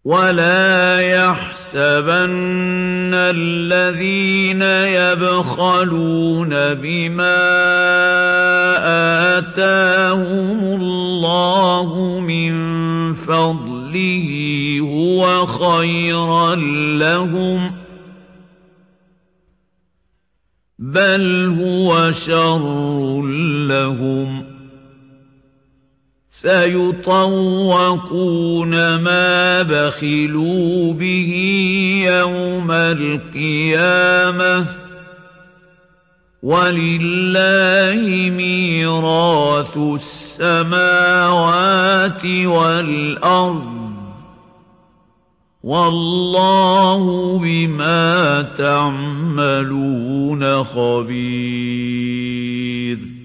ولا يحسبن الذين يبخلون بما آتاهم الله من فضله هو خيرا لهم بل هو شر لهم سيطوقون ما بخلوا به يوم القيامة ولله ميراث السماوات والأرض والله بما تعملون خبير